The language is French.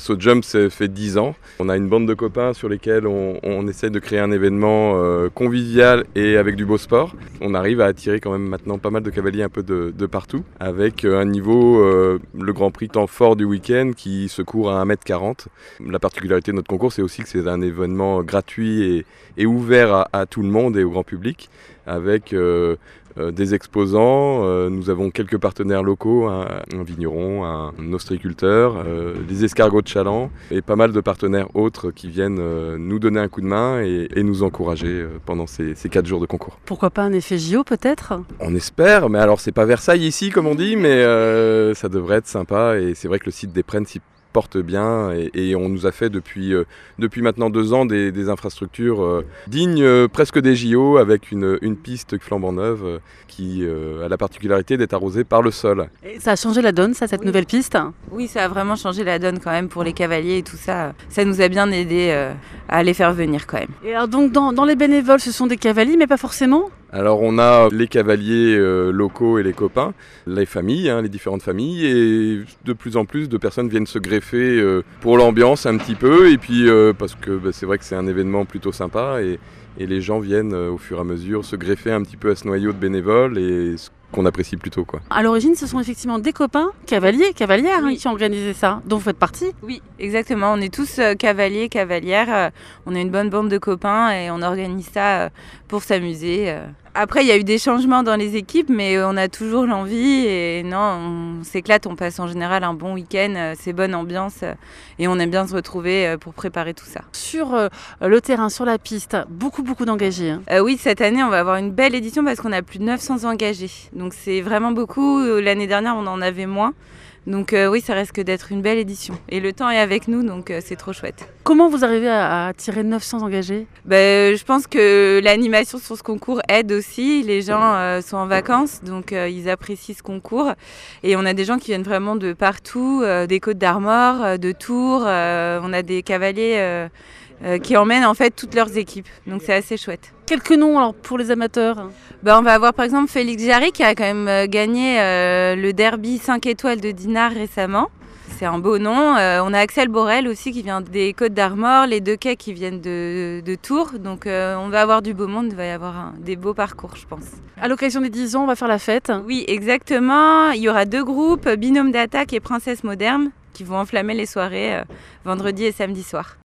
Saut Jump fait 10 ans. On a une bande de copains sur lesquels on essaie de créer un événement convivial et avec du beau sport. On arrive à attirer quand même maintenant pas mal de cavaliers un peu de partout, avec un niveau, le Grand Prix temps fort du week-end qui se court à 1m40. La particularité de notre concours, c'est aussi que c'est un événement gratuit et ouvert à tout le monde et au grand public, avec des exposants. Nous avons quelques partenaires locaux, un vigneron, un ostréiculteur, des escargots de Chaland et pas mal de partenaires autres qui viennent nous donner un coup de main et nous encourager pendant ces 4 jours de concours. Pourquoi pas un effet JO peut-être ? On espère, mais alors c'est pas Versailles ici comme on dit, mais ça devrait être sympa et c'est vrai que le site des Prennes s'y porte bien et on nous a fait depuis maintenant 2 ans des infrastructures dignes presque des JO, avec une piste flambant neuve qui a la particularité d'être arrosée par le sol. Et ça a changé la donne, cette nouvelle piste ? Oui, ça a vraiment changé la donne quand même pour les cavaliers et tout ça. Ça nous a bien aidé à les faire venir quand même. Et alors donc dans les bénévoles, ce sont des cavaliers, mais pas forcément ? Alors on a les cavaliers locaux et les copains, les familles, les différentes familles, et de plus en plus de personnes viennent se greffer pour l'ambiance un petit peu, et puis parce que c'est vrai que c'est un événement plutôt sympa, et les gens viennent au fur et à mesure se greffer un petit peu à ce noyau de bénévoles, et ce qu'on apprécie plutôt, quoi. À l'origine, ce sont effectivement des copains, cavaliers, cavalières, Oui. qui ont organisé ça, dont vous faites partie. Oui, exactement. On est tous cavaliers, cavalières. On est une bonne bande de copains et on organise ça pour s'amuser. Après, il y a eu des changements dans les équipes, mais on a toujours l'envie et on s'éclate. On passe en général un bon week-end, c'est bonne ambiance et on aime bien se retrouver pour préparer tout ça. Sur le terrain, sur la piste, beaucoup d'engagés. Oui, cette année, on va avoir une belle édition parce qu'on a plus de 900 engagés. Donc c'est vraiment beaucoup. L'année dernière, on en avait moins. Donc oui, ça risque d'être une belle édition. Et le temps est avec nous, donc c'est trop chouette. Comment vous arrivez à attirer 900 engagés ? Je pense que l'animation sur ce concours aide aussi. Les gens sont en vacances, donc ils apprécient ce concours. Et on a des gens qui viennent vraiment de partout, des Côtes d'Armor, de Tours. On a des cavaliers qui emmènent en fait toutes leurs équipes. Donc c'est assez chouette. Quelques noms alors pour les amateurs ? On va avoir par exemple Félix Jarry qui a quand même gagné le derby 5 étoiles de Dinard récemment. C'est un beau nom. On a Axel Borel aussi qui vient des Côtes d'Armor, les Dequets qui viennent de Tours. Donc on va avoir du beau monde, il va y avoir des beaux parcours, je pense. À l'occasion des 10 ans, on va faire la fête. Oui, exactement. Il y aura 2 groupes, Binôme d'attaque et Princesse moderne, qui vont enflammer les soirées vendredi et samedi soir.